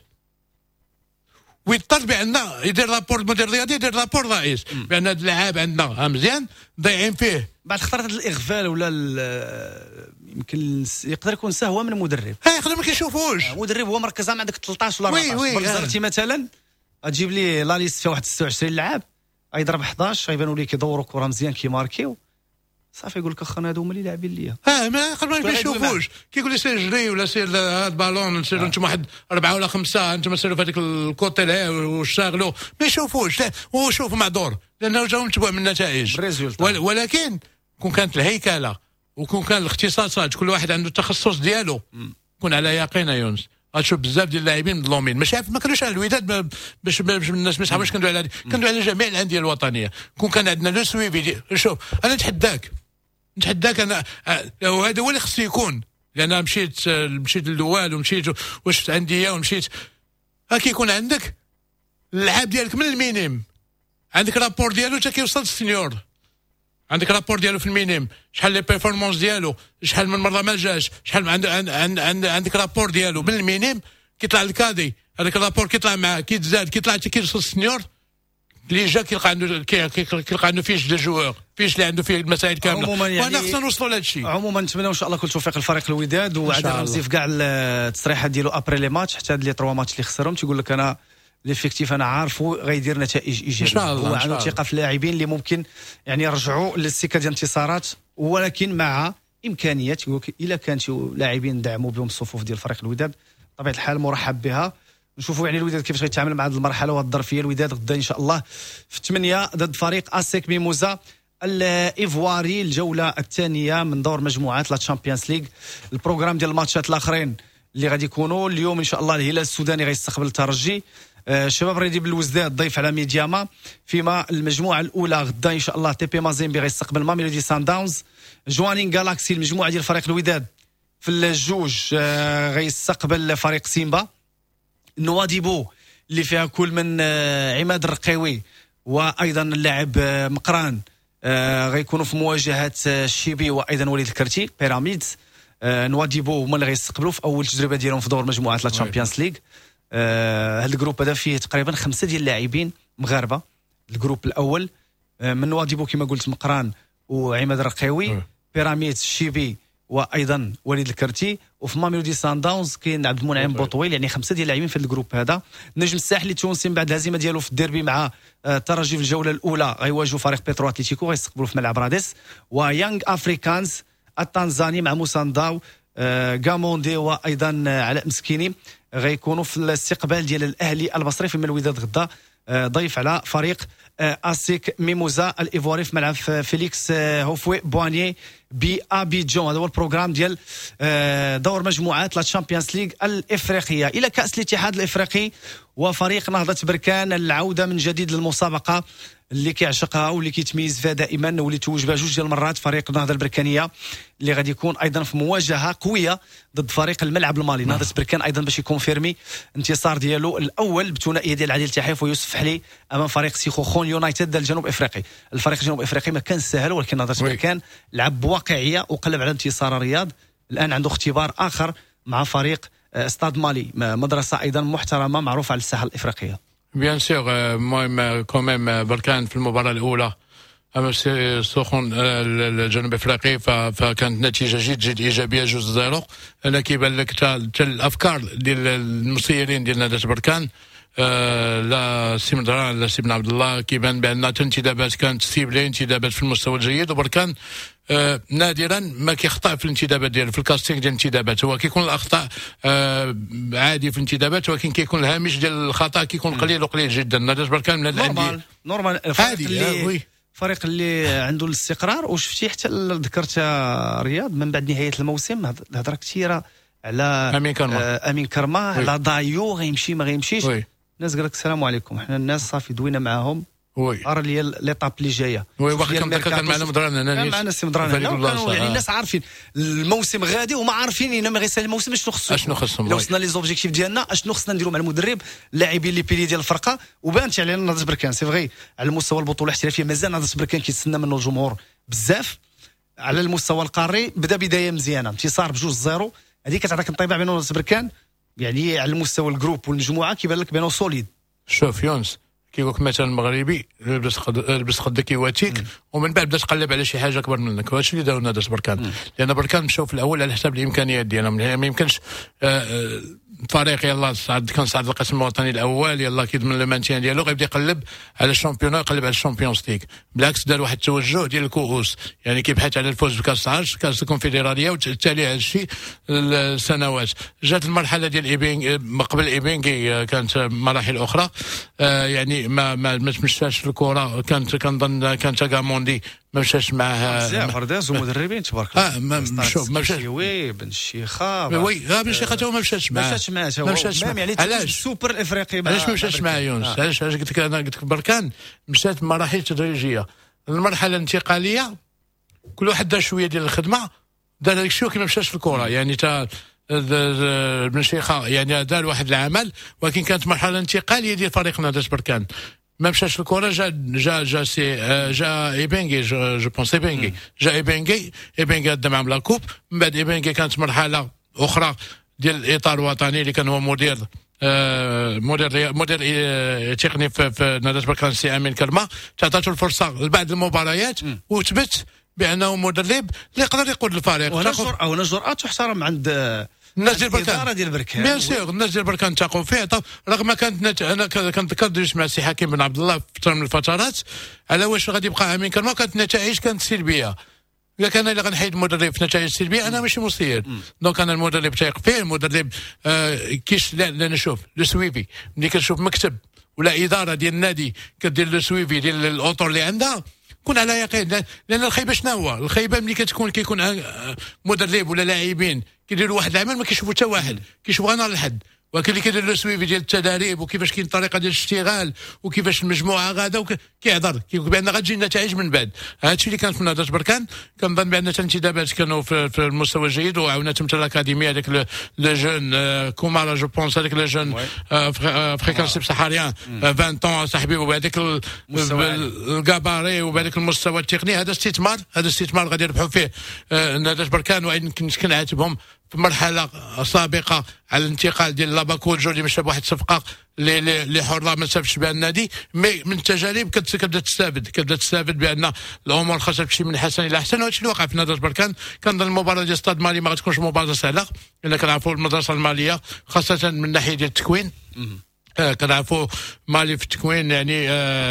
[SPEAKER 3] ويضطر بان يدير رابور المدير الرياضي، يدير رابور الرئيس بان هذا اللاعب عندنا مزيان ضايعين فيه.
[SPEAKER 2] بعد خطرات الاغفال ولا يمكن يقدر يكون سهوه من المدرب.
[SPEAKER 3] يقدر ما كيشوفوش
[SPEAKER 2] المدرب هو مركز مع داك 13 ولا 14. زرتي مثلا تجيب لي لا ليست فيها واحد 26 لاعب يضرب 11 يبانوا لي كيدوروا كره مزيان كيماركيو صافي يقول لك اخونا هادو هما اللي لاعبين ليا.
[SPEAKER 3] ما يقدر ما يشوفوش. كيقول لي سير جري ولا سير هذا البالون سيروا انتم واحد 4 ولا 5 انتم سيروا في هذيك الكوتي لا وشاغلوا ما يشوفوش. هو شوف معذور لانه جاهم تبع من النتائج. ولكن كون كانت الهيكله وكون كان الاختصاصات كل واحد عنده التخصص ديالو كون على يقين يونس غتشوف بزاف ديال اللاعبين مظلومين. ماشي ما كانوش على الوداد باش الناس ما يصحابوش كندوي على كندوي على جميع الانديه الوطنيه. كون كان عندنا لو سويفي شوف انا نتحداك نتحداك انا، وهذا هو اللي خصو يكون. لان انا مشيت للدوال ومشيت وشفت انديه ومشيت، كيكون عندك اللعاب ديالك من المينيم، عندك رابور ديالو حتى كيوصل السينيور، عندك رابور ديالو في المينيم، شحال لي بيرفورمانس ديالو، شحال من مره ما جاش، شحال عندك رابور ديالو من المينيم، كيطلع الكادي، هذاك الرابور كيطلع معاه، كيتزاد، كيطلع حتى كيوصل السينيور اللي جا كيلقى عنده فيش دو جوور، فيش اللي عنده فيه المسائل كامله. وانا خصنا نوصلوا لهذا الشيء.
[SPEAKER 2] عموما نتمنوا ان شاء الله كل توفيق لفريق الوداد، وعاد رمزي في كاع التصريحات ديالو ابري لي ماتش، حتى هاد لي 3 ماتش اللي خسرهم تيقول لك انا ليفيكتيف انا عارفو غيدير نتائج ايجابيه.
[SPEAKER 3] ان شاء الله
[SPEAKER 2] هو عنده ثقه في اللاعبين اللي ممكن يعني يرجعوا للسكه ديال الانتصارات، ولكن مع امكانيات الا كانت لاعبين دعموا بهم الصفوف ديال فريق الوداد بطبيعه الحال مرحب بها. نشوفوا يعني الوداد كيفاش غيتعامل مع هذه المرحله وهذه الظرفيه. الوداد غدا ان شاء الله في 8 ضد فريق اسيك ميموزا الايفواري، الجوله الثانيه من دور مجموعات لا تشامبيونز ليغ. البروغرام ديال الماتشات الاخرين اللي غادي يكونوا اليوم ان شاء الله، الهلال السوداني غيستقبل الترجي، شباب ريدي بالوزداد ضيف على ميدياما، فيما المجموعه الاولى غدا ان شاء الله تي بي مازيمبي غيستقبل ماميلودي سان داونز، جوانين جالاكسي المجموعه ديال فريق الوداد في الجوج غيستقبل فريق سيمبا، نواديبو اللي فيها كل من عماد الرقيوي وايضا اللاعب مقران غيكونوا في مواجهه الشيبي وايضا وليد الكرتي بيراميدز. نواديبو هما اللي غيستقبلوا في اول تجربه ديالهم في دور مجموعات لا تشامبيونز ليغ. هذا الجروب هذا فيه تقريبا 5 ديال اللاعبين مغاربه. الجروب الاول من نواديبو كما قلت مقران وعماد الرقيوي، بيراميدز الشيبي وايضا وليد الكرتي، وفي ماميلودي سان داونز كاين عبد المنعم بوطويل. يعني 5 ديال اللاعبين في الجروب هذا. النجم الساحلي التونسي من بعد الهزيمه ديالو في الديربي مع الترجي في الجوله الاولى غيواجهوا فريق بيترو اتليتيكو، غيستقبلوا في ملعب راديس. ويانغ افريكانز التنزاني مع موسانداو غاموندي وايضا علاء مسكيني غيكونوا في الاستقبال ديال الاهلي البصري، فيما الوداد غدا ضيف على فريق اسيك ميموزا الايفواري في ملعب فيليكس هوفوي بوانيي بابيجون. هذا هو البروغرام ديال دور مجموعات لا تشامبيونز ليغ الافريقيه. الى كاس الاتحاد الافريقي وفريق نهضه بركان العوده من جديد للمسابقه اللي كيعشقها واللي كيتميز فيها دائما، واللي توج بها 2 ديال المرات فريق النهضه البركانيه، اللي غادي يكون ايضا في مواجهه قويه ضد فريق الملعب المالي نهضه بركان، ايضا باش يكونفيرمي انتصار ديالو الاول بثنائيه ديال عادل تحيف ويوسف فحلي امام فريق سيخوخون يونايتد الجنوب افريقي. الفريق الجنوب افريقي ما كان سهل، ولكن نهضه بركان لعب بواقعيه وقلب على انتصار الرياض. الان عنده اختبار اخر مع فريق استاد مالي، مدرسه ايضا محترمه معروفه على الساحه الافريقيه.
[SPEAKER 3] بيان سور المهم كوميم بركان في المباراه الاولى امام سخون الجنوب افريقي فكانت نتيجه جد ايجابيه 2-0. انا كيبان لك حتى الافكار ديال المسيرين ديال نادي بركان لا سي مدران لا سي بن عبد الله كيبان بان الانتدابات كانت سيبلين، انتدابات في المستوى الجيد، وبركان نادرا ما كيخطا في الانتدابات ديالو في الكاستينغ ديال الانتدابات. هو كيكون الاخطاء عادي في الانتدابات، ولكن كيكون الهامش ديال الخطا كيكون قليل وقليل جدا. نادي بركان من الانديه
[SPEAKER 2] نورمال الفريق اللي عنده الاستقرار. وشفتي حتى ذكرت رياض من بعد نهايه الموسم الهضره كثيره على امين كرما على ضايو غيمشي ما غيمشيش. الناس قال لك السلام عليكم، احنا الناس صافي دوينا معاهم، ارى لي ليطاب اللي جايه.
[SPEAKER 3] واخا كان معنا مدران
[SPEAKER 2] معنا سي مدران، يعني الناس عارفين الموسم غادي وما عارفين ما غيسال الموسم شنو خصهم لو وصلنا لي زوبجيكتيف ديالنا اشنو خصنا نديروا مع المدرب، اللاعبين اللي بيلي ديال الفرقه. وبانت علينا نهضه بركان سي فغي على المستوى البطوله الاحترافيه مازال نهضه بركان كيتسنى منه الجمهور بزاف. على المستوى القاري بدا بدايه مزيانه، انتصار ب2-0 هذيك كتعطيك انطباع بانه نهضه بركان يعني على المستوى الجروب والمجموعه كيبان لك بانه سوليد.
[SPEAKER 3] شوف يونس كيقولك مثلا المغربي لبس خدك يواتيك ومن بعد بدا تقلب على شي حاجه اكبر منك. وهذا الشيء اللي داروا نادي بركان، لان بركان مشاو في الاول على حساب الامكانيات ديالهم. ما يمكنش فريق يلا كان صعد القسم الوطني الاول يلا كيضمن المانتيان ديالو غيبدا يقلب على الشامبيون يقلب على الشامبيونز ليغ. بالعكس دار واحد التوجه ديال الكؤوس، يعني كيبحث على الفوز بكاس العرش كاس الكونفدراليه وتالي هذا الشيء السنوات. جات المرحله ديال ايبينغ ما قبل ايبينغ كانت مراحل اخرى، يعني ما تمشاش الكره. كنظن كانت غاموندي ما مشاش معاه
[SPEAKER 2] بزاف فرداس ومدربين تبارك الله.
[SPEAKER 3] ما مشاش
[SPEAKER 2] بن الشيخه
[SPEAKER 3] بن الشيخه حتى هو ما مشاش معاه.
[SPEAKER 2] يعني علاش السوبر الافريقي
[SPEAKER 3] علاش ما مشاش مع يونس؟ علاش قلت لك بركان مشات مراحل تدريجيه. المرحله الانتقاليه كل واحد دار شويه ديال الخدمه، دار هذاك الشيء كما مشاش في الكره. يعني تا بن شيخه يعني دار واحد العمل، ولكن كانت مرحله انتقاليه ديال فريق نهضه بركان. ما مشاش في الكره، جا ايبنغي، جو بونس ايبنغي، جا ايبنغي قدم معهم لا كوب. من بعد ايبنغي كانت مرحله اخرى ديال الاطار الوطني اللي كان هو مدير تقني في نهضه بركان سي امين كرمه. تعطاتو الفرصه لبعض المباريات وثبت بانه مدرب اللي يقدر يقود الفريق.
[SPEAKER 2] هنا الجرأة تحترم عند
[SPEAKER 3] الناس ديال بركان بيان سور. الناس ديال بركان تاقوا فيه، رغم كانت انا كنذكر مع السي حكيم بن عبد الله في فتره من الفترات على واش غادي يبقى امين كرمه. كانت النتائج كانت سلبيه. اذا كان اللي غنحيد مدرب في نتائج سلبيه انا ماشي مسير. دونك انا المدرب تايق فيه، المدرب كيش لا نشوف لو سويفي. ملي كنشوف مكتب ولا اداره ديال النادي كدير لو سويفي ديال الاطر اللي عندها، كون على يقين. لان الخيبه شنو هو؟ الخيبه ملي كيكون مدرب ولا لاعبين كيديروا واحد العمل ما كيشوفوا حتى واحد، كيشوفوا غير نهار الحد. ولكن اللي كيدير لو سويفي ديال التدريب وكيفاش كاين الطريقه ديال الاشتغال وكيفاش المجموعه غادا كيهضر كيقول بان غتجي النتائج من بعد. هادشي اللي كان في نهضه بركان. كنظن بان الانتدابات كانوا في المستوى الجيد، وعاونتهم حتى الاكاديميه هذاك لو جون كومارا جو بونس، هذاك لو جون فريكانسي سحاريان 20 طون صاحبي، وبهذاك الكاباري وبهذاك المستوى التقني. هذا استثمار غادي يربحوا فيه نهضه بركان. وين كنعاتبهم في مرحله سابقه على الانتقال ديال لاباكوجو اللي مشى بواحد الصفقه اللي حره ما سافش بها النادي. مي من التجارب كتبدا تستافد بان الامور خاصها تمشي من حسن الى احسن. وهادشي اللي وقع في نهضه بركان. كنظن المباراه ديال ستاد مالي ما غتكونش مباراه سهله، لان كنعرفوا المدرسه الماليه خاصه من ناحيه ديال التكوين. كنعرفوا مالي في التكوين يعني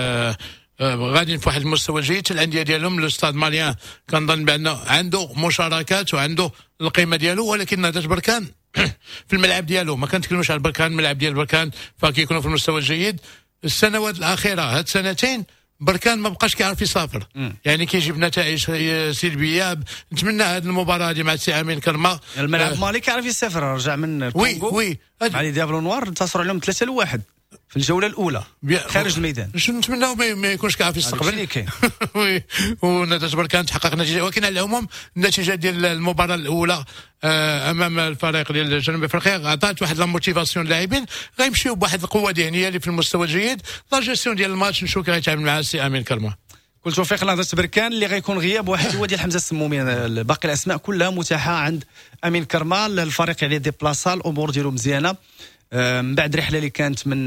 [SPEAKER 3] غادي في واحد المستوى جيد. الانديه ديالهم الاستاد ماليان كنظن بانه عنده مشاركات وعنده القيمه ديالو، ولكن نهضه بركان في الملعب ديالو ما كنتكلموش على بركان. الملعب ديال بركان فكيكونوا في المستوى الجيد. السنوات الاخيره هاد سنتين بركان ما بقاش كيعرف يسافر، يعني كيجيب نتائج سلبيه. نتمنى هذه المباراه هذه مع السي امين كرمه.
[SPEAKER 2] الملعب مالي كيعرف يسافر، رجع من الكونغو
[SPEAKER 3] وي
[SPEAKER 2] علي ديابلو نوار انتصروا عليهم 3-1 في الجوله الاولى خارج الميدان.
[SPEAKER 3] نتمناو ما يكونش كيعرف يستقبل. وي ونهضه بركان تحقق نتيجه، ولكن على العموم النتيجه ديال المباراه الاولى امام الفريق ديال جنوب افريقيا عطات واحد لا موتيفاسيون للاعبين غيمشيو بواحد القوه ذهنيه اللي في المستوى الجيد. لا جيستيون ديال الماتش نشوف كيف غيتعامل مع السي امين كرمه.
[SPEAKER 2] كل توفيق لنهضه بركان اللي غيكون غياب واحد هو ديال حمزه السمومي. باقي الاسماء كلها متاحه عند امين كرمه. الفريق يعني ديبلاصا، الامور ديالو مزيانه من بعد رحله اللي كانت من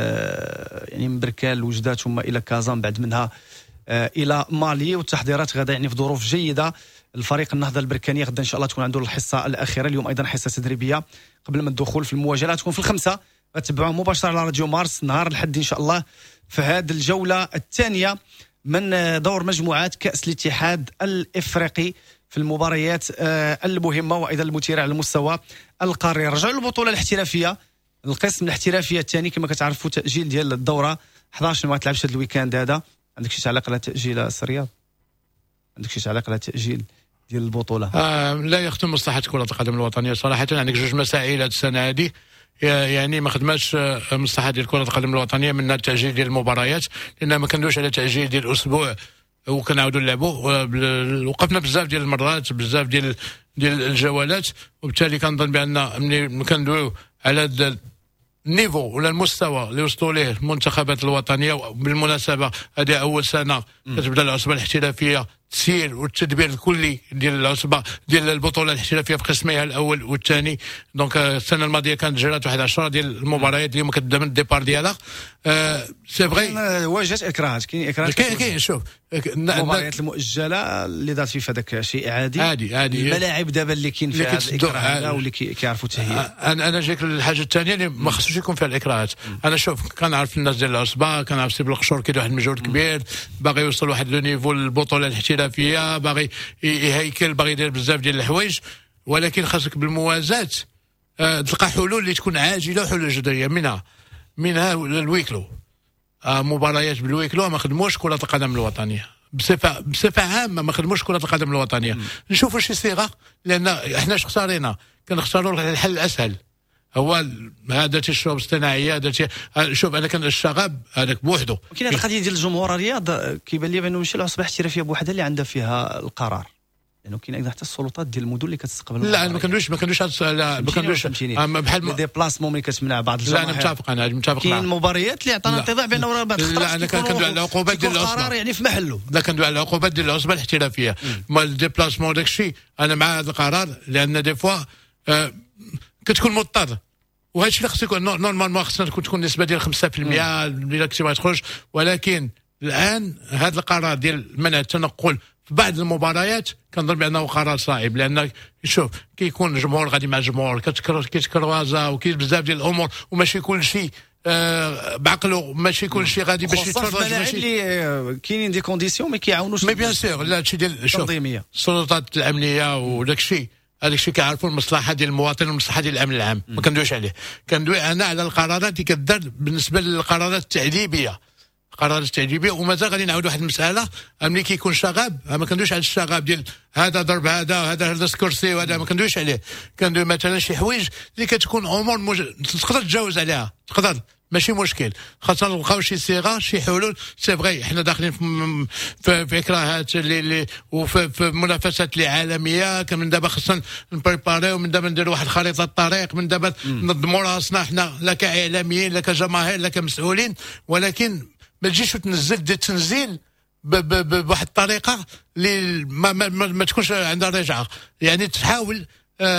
[SPEAKER 2] يعني من بركان لوجدات ثم الى كازا، من بعد منها الى مالي، والتحضيرات غدا يعني في ظروف جيده. الفريق النهضه البركانيه غدا ان شاء الله تكون عنده الحصه الاخيره. اليوم ايضا حصه تدريبيه قبل ما الدخول في المواجهه تكون في 5. غتتبعوه مباشره على راديو مارس نهار الحد ان شاء الله في هذه الجوله الثانيه من دور مجموعات كاس الاتحاد الافريقي في المباريات المهمه وايضا المثيره على المستوى القاري. رجعوا للبطوله الاحترافيه، القسم الاحترافيه الثاني كما كتعرفوا تاجيل ديال الدوره 11 ما تلعبش هذا الويكاند هذا. عندك شي تعليق على تاجيل الرياض؟ عندك شي تعليق على تاجيل ديال البطوله؟
[SPEAKER 3] لا يخدم مصلحه كره القدم الوطنيه صراحه. عندك جوج مسائل هذه السنه هذه يعني ما خدماتش مصلحه ديال كره القدم الوطنيه، منها التاجيل ديال المباريات، لان ما كندوش على تاجيل ديال الاسبوع وكنعاودوا نلعبوا. وقفنا بزاف ديال المرات، بزاف ديال الجولات، وبالتالي كنظن بان ملي كندويو على النيفو ولا المستوى اللي وصلوا ليه المنتخبات الوطنيه. بالمناسبه هذه اول سنه كتبدا العصبه الاحترافيه التسيير والتدبير الكلي ديال العصبه ديال البطوله الاحترافيه في قسميها الاول والثاني. دونك السنه الماضيه كانت جرات واحد 10 ديال المباريات اللي كتبدا من الديبار ديالها. سي فغي
[SPEAKER 2] واجهت اكراهات، كاين اكراهات،
[SPEAKER 3] كاين شوف
[SPEAKER 2] المباريات المؤجله اللي دارت فيفا داك شيء عادي. الملاعب دابا اللي كاين فيها الاكراه واللي كيعرفوا التهيئه.
[SPEAKER 3] انا جايك الحاجه الثانيه اللي ما خصوش يكون فيها الاكراهات. انا شوف كنعرف الناس ديال العصبه، كنعرف سي بالقشور كيدير واحد المجهود كبير، باغي يوصل واحد لو نيفو للبطوله الاحترافيه، باغي يهيكل، باغي يدير بزاف ديال الحوايج، ولكن خاصك بالموازاه تلقى حلول اللي تكون عاجله وحلول جذريه. منها الويكلو، مباريات بالويكلو ما خدموش كره القدم الوطنيه بصفه عامه، ما خدموش كره القدم الوطنيه. نشوفوا شي صيغه، لان احنا اختارينا كنختاروا الحل الاسهل، هو هذا الشرب الاصطناعيه. هذا شوف انا كان الشغب هذاك بوحده.
[SPEAKER 2] ولكن هذه القضيه ديال الجمهور الرياض كيبان لي بانه ماشي العصبه الاحترافيه بوحدها اللي عندها فيها القرار. لانه كاين ايضا حتى السلطات ديال المدن اللي كتستقبل.
[SPEAKER 3] لا ما كندويش
[SPEAKER 2] بحال دي بلاسمون ملي كتمنع بعض
[SPEAKER 3] الجماهير. لا انا متفق
[SPEAKER 2] كاين مباريات اللي عطانا انطباع بانه بعض الخطرات
[SPEAKER 3] لا انا كندوي على العقوبات ديال العصبه
[SPEAKER 2] قرار يعني في محله.
[SPEAKER 3] لا كندوي على العقوبات ديال العصبه الاحترافيه. مال دي بلاسمون داك الشيء انا مع هذا القرار، لان دي فوا كتكون مضطر، وهذا الشيء اللي خصو يكون نورمالمون خصنا تكون النسبه ديال 5% الا كنتي ما تخرج. ولكن الان هذا القرار ديال منع التنقل في بعض المباريات كنظن بانه قرار صعب، لان شوف كيكون الجمهور غادي مع الجمهور كتكروازا وكاين بزاف ديال الامور، وماشي كل شيء بعقله، ماشي كل شيء غادي باش يتفرج.
[SPEAKER 2] ماشي اللي كاينين دي كونديسيون ما كيعاونوش.
[SPEAKER 3] مي بيان سور لا هادشي ديال
[SPEAKER 2] التنظيميه،
[SPEAKER 3] السلطات الامنيه وداك الشيء، هذاك الشيء كيعرفوا المصلحه ديال المواطن والمصلحه ديال الامن العام. ما كندويش عليه، كندوي انا على القرارات اللي كدار بالنسبه للقرارات التعذيبيه. قرارات التعذيبيه. ومازال غادي نعاود واحد المساله، ملي كيكون شغاب ما كندويش على الشغاب ديال هذا ضرب هذا هز كرسي وهذا، ما كندويش عليه. كندوي مثلا شي حوايج اللي كتكون امور تقدر تتجاوز عليها، تقدر ماشي مشكل، خاصة نلقاو شي صيغه شي حلول. سي فغي حنا داخلين في اكراهات اللي وفي منافسات اللي عالميه، من دابا خصنا نبريباريو، من دابا نديروا واحد خريطه الطريق، من دابا ننظموا راسنا حنا لا كاعلاميين لا كجماهير لا كمسؤولين. ولكن ما تجيش وتنزل دي التنزيل بواحد الطريقه اللي ما تكونش عندها رجعه. يعني تحاول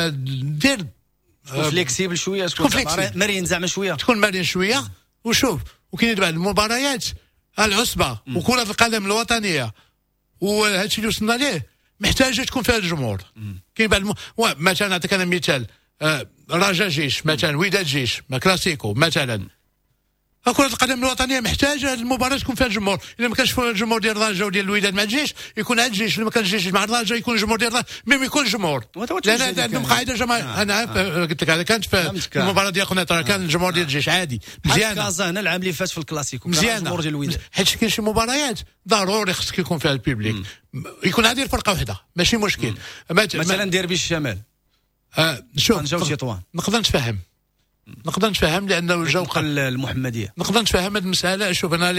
[SPEAKER 3] دير
[SPEAKER 2] فليكسيبل شويه، تكون مرن زعما شويه،
[SPEAKER 3] تكون مرن شويه. وشوف وكاين بعض المباريات العصبه وكره القدم الوطنيه وهذا الشيء اللي وصلنا ليه محتاجه تكون فيها الجمهور. كاين بعض مثلا نعطيك انا مثال، رجاء جيش مثلا، وداد جيش كلاسيكو مثلا. كرة القدم الوطنية محتاجة المباراة تكون فيها الجمهور. إذا ما كانش الجمهور ديال الرجاء وديال الوداد مع الجيش يكون عند الجيش، إذا ما كان الجيش مع الرجاء يكون الجمهور ديال الرجاء، ميم يكون الجمهور. لأن عندهم قاعدة جماهير. أنا قلت لك هذا كانت في المباراة ديال قنيطرة كان الجمهور ديال الجيش عادي مزيانة.
[SPEAKER 2] كازا هنا العام اللي فات في الكلاسيكو
[SPEAKER 3] مزيانة، حيت كاين شي مباريات ضروري خصك يكون فيها البيبليك، يكون هذه فرقة واحدة ماشي مشكل.
[SPEAKER 2] مثلا ديربي الشمال،
[SPEAKER 3] شوف
[SPEAKER 2] نقدر
[SPEAKER 3] نتفهم لانه الجو
[SPEAKER 2] المحمديه،
[SPEAKER 3] نقدر نتفهم هذه المساله. شوف انا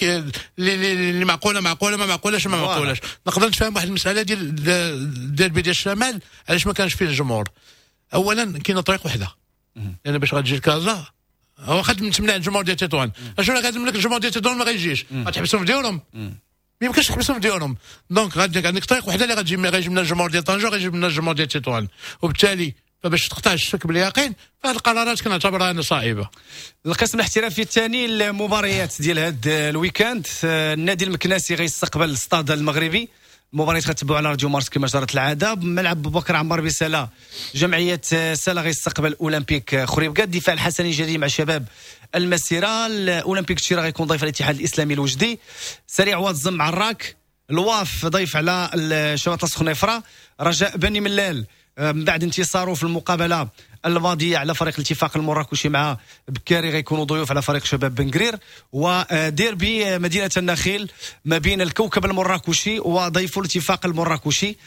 [SPEAKER 3] اللي معقوله ما معقولاش. نقدر نتفهم واحد المساله ديال بيد الشمال علاش ما كانش فيه الجمهور. اولا كاينه طريق وحده، لان باش غتجي لكازا هو خد تمنع الجمهور ديال تطوان. اشنو غادي لك الجمهور ديال تطوان ما غيجيش، غتحبسهم في ديورهم، ما يمكنش تحبسهم في ديورهم. دونك عندك طريق وحده اللي غيجي من الجمهور ديال طنجة، غيجي من الجمهور ديال تطوان. وبالتالي فباش تقطع الشك باليقين فهذه القرارات كنعتبرها انا صعيبه.
[SPEAKER 2] القسم الاحترافي الثاني المباريات ديال هذا الويكاند، النادي المكناسي غيستقبل الاستاد المغربي. المباريات غتتبعوا على راديو مارس كما جرت العاده. بملعب بوبكر عمار بسلا جمعيه سلا غيستقبل اولمبيك خريبكا. الدفاع الحسني الجديد مع شباب المسيره. الاولمبيك تشيره غيكون ضيف على الاتحاد الاسلامي الوجدي. سريع واتزم مع الراك. الواف ضيف على شباب خنيفره. رجاء بني ملال من بعد انتصاره في المقابله الماضيه على فريق الاتفاق المراكشي مع بكاري غيكونوا ضيوف على فريق شباب بنقرير. وديربي مدينه النخيل ما بين الكوكب المراكشي وضيف الاتفاق المراكشي.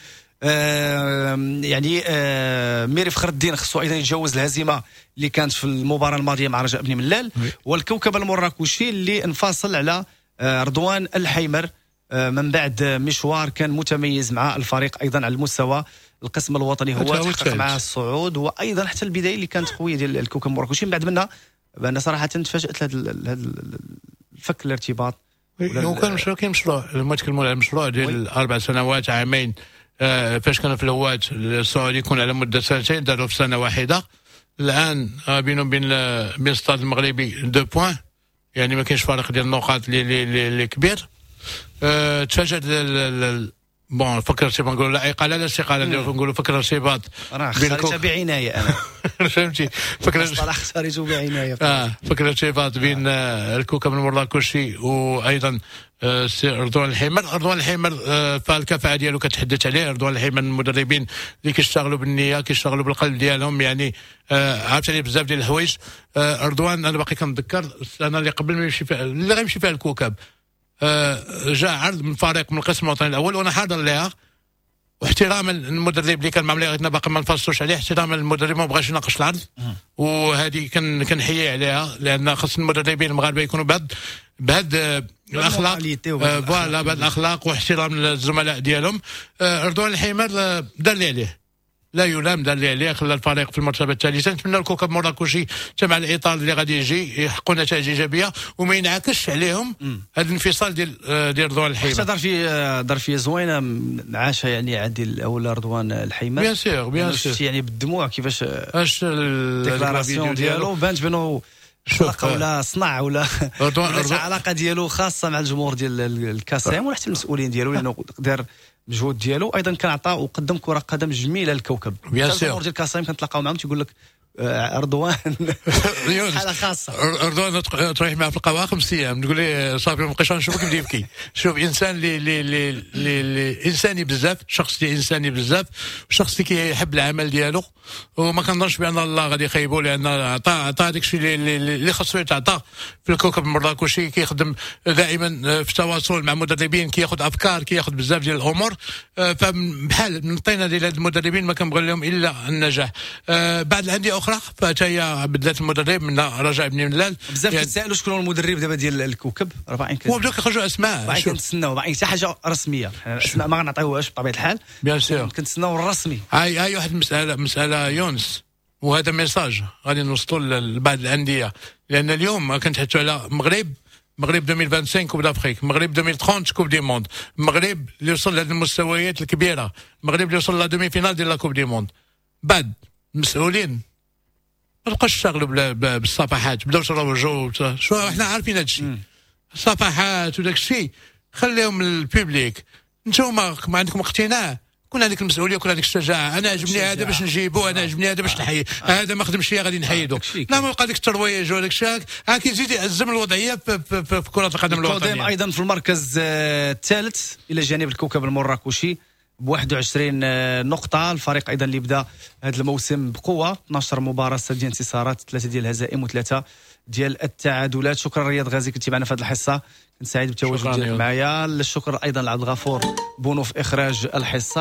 [SPEAKER 2] يعني ميري فخر الدين خصو ايضا يتجاوز الهزيمه اللي كانت في المباراه الماضيه مع رجاء بني ملال. والكوكب المراكشي اللي انفصل على رضوان الحيمر من بعد مشوار كان متميز مع الفريق ايضا على المستوى القسم الوطني، هو تحقق مع الصعود. وايضا حتى البدايه اللي كانت قويه ديال الكوكب المراكشي من بعد منها انا صراحه تفاجات هذا الفك الارتباط.
[SPEAKER 3] وكان مشروع المشروع ديال 4 سنوات عامين. فاش كانوا في الهوات السعودي يكون على مده 2 سنين، داروا في سنه واحده. الان بينهم بين الاستاد المغربي 2 بوان، يعني ما كاينش فرق ديال النقاط اللي كبير. تفاجأت بون فكر شي نقولوا لا اقاله لا استقاله، نقولوا فكر ارتباط
[SPEAKER 2] راه خرجت بعنايه انا
[SPEAKER 3] فهمتي فكر
[SPEAKER 2] مصطلح خرجوا بعنايه
[SPEAKER 3] فكر ارتباط بين الكوكب المراكشي وايضا رضوان الحيمر فالكفاءه ديالو كتحدث عليه. رضوان الحيمر من المدربين اللي كيشتغلوا بالنيه، كيشتغلوا بالقلب ديالهم، يعني عرفت عليه بزاف ديال الحوايج. رضوان انا باقي كنتذكر السنه اللي قبل ما يمشي فيها اللي غيمشي فيها الكوكب، جاء عرض من فريق من القسم الوطني الاول وانا حاضر لها. واحتراما المدرب اللي كان مع مليغتنا باقي ما نفصلوش عليه، احتراما المدرب ما بغاش يناقش العرض، وهذه كنحيي عليها، لان خاص المدربين المغاربه يكونوا بهذا الاخلاق، فوالا بهذا الاخلاق واحترام الزملاء ديالهم. رضوان الحمار دار اللي عليه، لا يلام، دار اللي عليه، خلى الفريق في المرتبه الثالثه. نتمنى الكوكب مراكشي مع الاطار اللي غادي يجي يحققوا نتائج ايجابيه وما ينعكسش عليهم هذا الانفصال ديال رضوان الحمار.
[SPEAKER 2] دار فيه زوينه عاشها يعني عادل اولا رضوان الحمار،
[SPEAKER 3] بيان سور
[SPEAKER 2] يعني بالدموع كيفاش الديكلاراسيون ديالو بانت بانه علاقه ولا صنع ولا علاقه ديالو خاصه مع الجمهور ديال الكاسيم ولا حتى المسؤولين ديالو، لانه دار المجهود ديالو، ايضا كان عطى وقدم كره قدم جميله للكوكب. الجمهور ديال الكاسيم كنتلاقاو معاهم تيقول لك رضوان حاله خاصه.
[SPEAKER 3] رضوان تروح معاه في القهوه 5 ايام تقول لي صافي ما بقيتش نشوفك نبدا يبكي. شوف انسان اللي انساني بزاف، شخص اللي انساني بزاف، شخص اللي كيحب العمل ديالو، وما كنظنش بان الله غادي يخيبه، لان عطى داك الشيء اللي خاصو يتعطى في الكوكب المراكشي. كيخدم دائما في تواصل مع مدربين، كياخذ افكار، كياخذ بزاف ديال الامور. فبحال من الطينه ديال هاد المدربين ما كنبغي لهم الا النجاح. بعد الانديه اخرى فهي بدلات المدرب من رجاء بن ملال.
[SPEAKER 2] بزاف كيتسائلوا شكون المدرب دابا ديال الكوكب، راه
[SPEAKER 3] وبداو كيخرجوا اسماء،
[SPEAKER 2] باقي كنتسناو باقي حتى حاجه رسميه، اسماء ما غنعطيوهاش بطبيعه الحال،
[SPEAKER 3] بيان سور
[SPEAKER 2] كنتسناو الرسمي.
[SPEAKER 3] هاي واحد مساله يونس، وهذا ميساج غادي نوصلوا لبعض الانديه، لان اليوم ما كنتحدثوا على مغرب 2025 كوب دافريك، مغرب 2030 كوب دي موند، المغرب اللي وصل لهذه المستويات الكبيره، المغرب اللي وصل لا دومي فينال ديال لا كوب دي موند. بعد المسؤولين ما بقاوش يشتغلوا بالصفحات، بداو يروجوا، شو احنا عارفين هذا الشيء، صفحات وداك الشيء خليهم للبوبليك. نتوما ما عندكم اقتناع، كون هذيك المسؤوليه وكون هذيك الشجاعه. انا عجبني هذا باش نجيبو، انا عجبني هذا باش نحيي، هذا ما خدمش ليا غادي نحيدو. لا ما بقى ديك الترويج وداك الشيء، كيزيد يأزم الوضعيه في كره القدم الوطنيه.
[SPEAKER 2] ايضا في المركز الثالث الى جانب الكوكب المراكشي ب 21 نقطة. الفريق أيضا اللي بدا هذا الموسم بقوة، 12 مباراة 6 ديال انتصارات، 3 ديال الهزائم و3 ديال التعادلات. شكرا رياض غازي كنتي معنا في هذه الحصة، كنت سعيد بالتواجد ديالك معايا. الشكر أيضا لعبد الغفور بونو في إخراج الحصة.